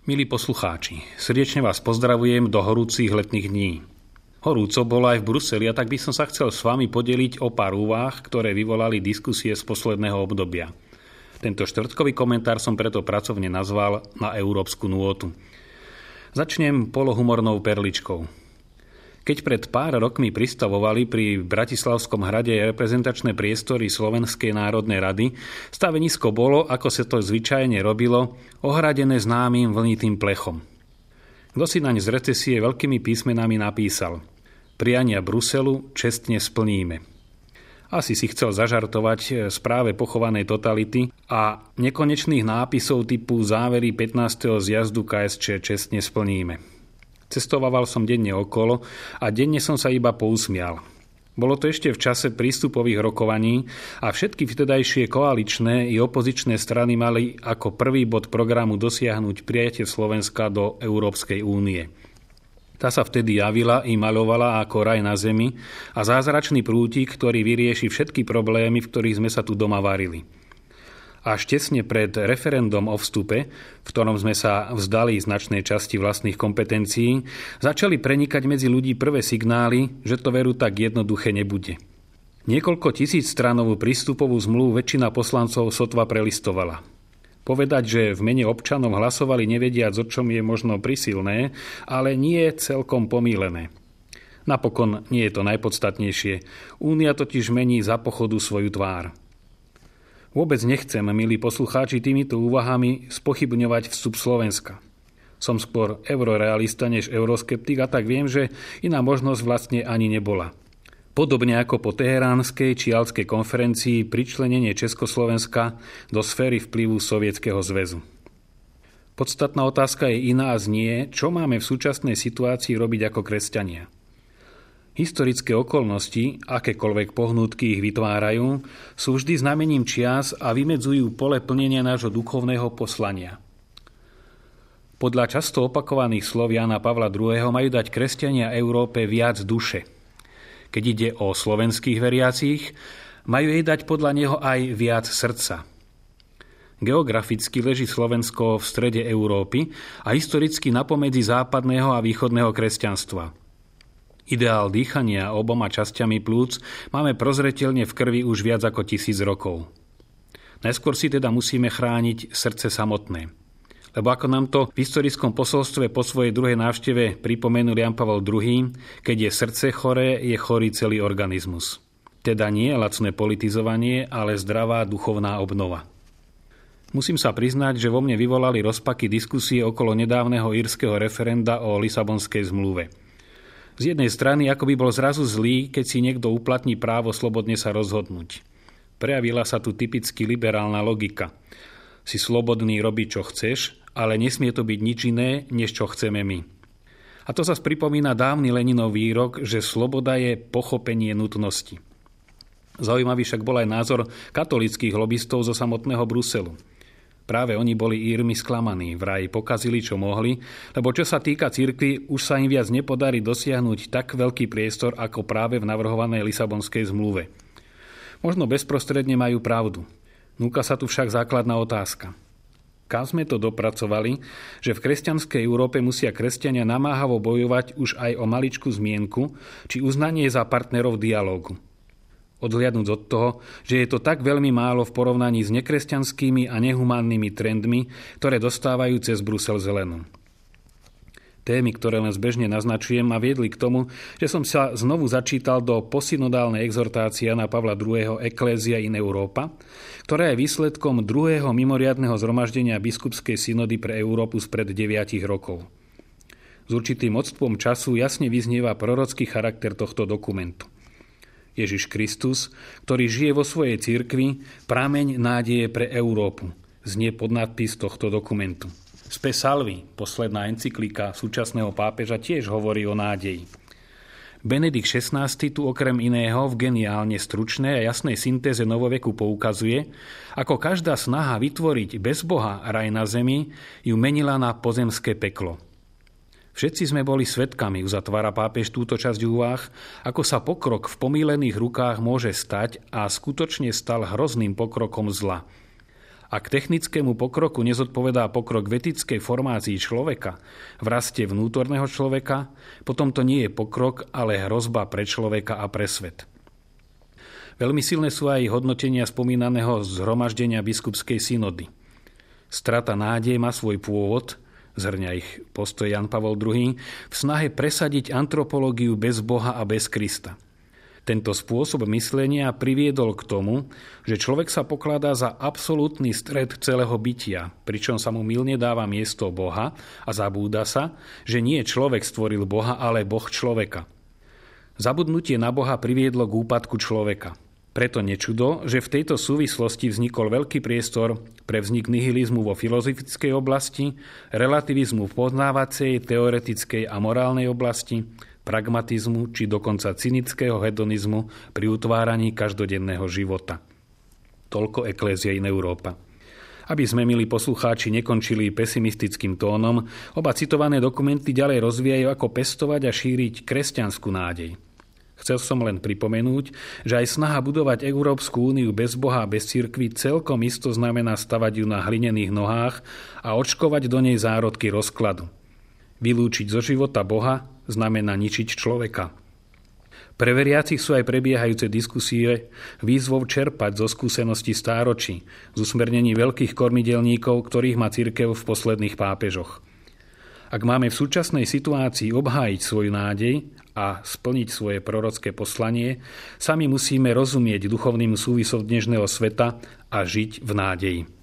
Milí poslucháči, srdečne vás pozdravujem do horúcich letných dní. Horúco bolo aj v Bruseli, a tak by som sa chcel s vami podeliť o pár úvah, ktoré vyvolali diskusie z posledného obdobia. Tento štvrtkový komentár som preto pracovne nazval Na európsku nôtu. Začnem polohumornou perličkou. Keď pred pár rokmi pristavovali pri Bratislavskom hrade reprezentačné priestory Slovenskej národnej rady, stavenisko bolo, ako sa to zvyčajne robilo, ohradené známym vlnitým plechom. Kto si naň z recesie veľkými písmenami napísal: Priania Bruselu čestne splníme. Asi si chcel zažartovať z práve pochovanej totality a nekonečných nápisov typu závery 15. zjazdu KSČ čestne splníme. Cestovával som denne okolo a denne som sa iba pousmial. Bolo to ešte v čase prístupových rokovaní a všetky vtedajšie koaličné i opozičné strany mali ako prvý bod programu dosiahnuť prijatie Slovenska do Európskej únie. Tá sa vtedy javila i maľovala ako raj na zemi a zázračný prútik, ktorý vyrieši všetky problémy, v ktorých sme sa tu doma varili. Až tesne pred referendum o vstupe, v ktorom sme sa vzdali značnej časti vlastných kompetencií, začali prenikať medzi ľudí prvé signály, že to veru tak jednoduché nebude. Niekoľko tisícstranovú prístupovú zmluvu väčšina poslancov sotva prelistovala. Povedať, že v mene občanov hlasovali nevediac, o čom je možno prisilné, ale nie celkom pomýlené. Napokon nie je to najpodstatnejšie. Únia totiž mení za pochodu svoju tvár. Vôbec nechcem, milí poslucháči, týmito úvahami spochybňovať vstup Slovenska. Som skôr eurorealista než euroskeptik a tak viem, že iná možnosť vlastne ani nebola. Podobne ako po teheránskej či jalskej konferencii pričlenenie Československa do sféry vplyvu Sovietskeho zväzu. Podstatná otázka je iná a znie, čo máme v súčasnej situácii robiť ako kresťania. Historické okolnosti, akékoľvek pohnutky ich vytvárajú, sú vždy znamením čias a vymedzujú pole plnenia nášho duchovného poslania. Podľa často opakovaných slov Jána Pavla II. Majú dať kresťania Európe viac duše. Keď ide o slovenských veriacich, majú jej dať podľa neho aj viac srdca. Geograficky leží Slovensko v strede Európy a historicky napomedzi západného a východného kresťanstva. Ideál dýchania oboma časťami plúc máme prozreteľne v krvi už viac ako 1000 rokov. Najskôr si teda musíme chrániť srdce samotné. Lebo ako nám to v historickom posolstve po svojej druhej návšteve pripomenul Ján Pavol II, keď je srdce choré, je chorý celý organizmus. Teda nie lacné politizovanie, ale zdravá duchovná obnova. Musím sa priznať, že vo mne vyvolali rozpaky diskusie okolo nedávneho írskeho referenda o Lisabonskej zmluve. Z jednej strany ako by bol zrazu zlý, keď si niekto uplatní právo slobodne sa rozhodnúť. Prejavila sa tu typicky liberálna logika. Si slobodný robiť, čo chceš, ale nesmie to byť nič iné, než čo chceme my. A to sa pripomína dávny Leninov výrok, že sloboda je pochopenie nutnosti. Zaujímavý však bol aj názor katolíckych lobistov zo samotného Bruselu. Práve oni boli Írmi sklamaní, vraj pokazili, čo mohli, lebo čo sa týka cirkvi, už sa im viac nepodarí dosiahnuť tak veľký priestor, ako práve v navrhovanej Lisabonskej zmluve. Možno bezprostredne majú pravdu. Núka sa tu však základná otázka. Kam sme to dopracovali, že v kresťanskej Európe musia kresťania namáhavo bojovať už aj o maličkú zmienku, či uznanie za partnerov dialógu? Odhliadnúc od toho, že je to tak veľmi málo v porovnaní s nekresťanskými a nehumánnymi trendmi, ktoré dostávajú cez Brusel zelenú. Témy, ktoré len zbežne naznačujem, ma viedli k tomu, že som sa znovu začítal do posynodálnej exhortácie Jána Pavla II. Ecclesia in Europa, ktorá je výsledkom druhého mimoriadneho zhromaždenia biskupskej synody pre Európu spred 9 rokov. S určitým odstupom času jasne vyznieva prorocký charakter tohto dokumentu. Ježiš Kristus, ktorý žije vo svojej cirkvi, prameň nádeje pre Európu, znie podnadpis tohto dokumentu. Spe Salvi, posledná encyklika súčasného pápeža, tiež hovorí o nádeji. Benedikt XVI tu okrem iného v geniálne stručnej a jasnej syntéze novoveku poukazuje, ako každá snaha vytvoriť bez Boha raj na zemi ju menila na pozemské peklo. Všetci sme boli svedkami, uzatvára pápež túto časť úvah, ako sa pokrok v pomýlených rukách môže stať a skutočne stal hrozným pokrokom zla. Ak technickému pokroku nezodpovedá pokrok v etickej formácii človeka, v raste vnútorného človeka, potom to nie je pokrok, ale hrozba pre človeka a pre svet. Veľmi silné sú aj hodnotenia spomínaného zhromaždenia biskupskej synody. Strata nádeje má svoj pôvod, zhrňa ich postoj Jan Pavol II, v snahe presadiť antropológiu bez Boha a bez Krista. Tento spôsob myslenia priviedol k tomu, že človek sa pokladá za absolútny stred celého bytia, pričom sa mu mylne dáva miesto Boha a zabúda sa, že nie človek stvoril Boha, ale Boh človeka. Zabudnutie na Boha priviedlo k úpadku človeka. Preto nečudo, že v tejto súvislosti vznikol veľký priestor pre vznik nihilizmu vo filozofickej oblasti, relativizmu v poznávacej, teoretickej a morálnej oblasti, pragmatizmu či dokonca cynického hedonizmu pri utváraní každodenného života. Toľko Ecclesia in Europa. Aby sme, milí poslucháči, nekončili pesimistickým tónom, oba citované dokumenty ďalej rozvíjajú, ako pestovať a šíriť kresťanskú nádej. Chcel som len pripomenúť, že aj snaha budovať Európsku úniu bez Boha a bez cirkvi celkom isto znamená stavať ju na hlinených nohách a očkovať do nej zárodky rozkladu. Vylúčiť zo života Boha znamená ničiť človeka. Pre veriacich sú aj prebiehajúce diskusie výzvou čerpať zo skúseností stáročí, z usmernení veľkých kormidelníkov, ktorých má cirkev v posledných pápežoch. Ak máme v súčasnej situácii obhájiť svoju nádej a splniť svoje prorocké poslanie, sami musíme rozumieť duchovným súvisom dnešného sveta a žiť v nádeji.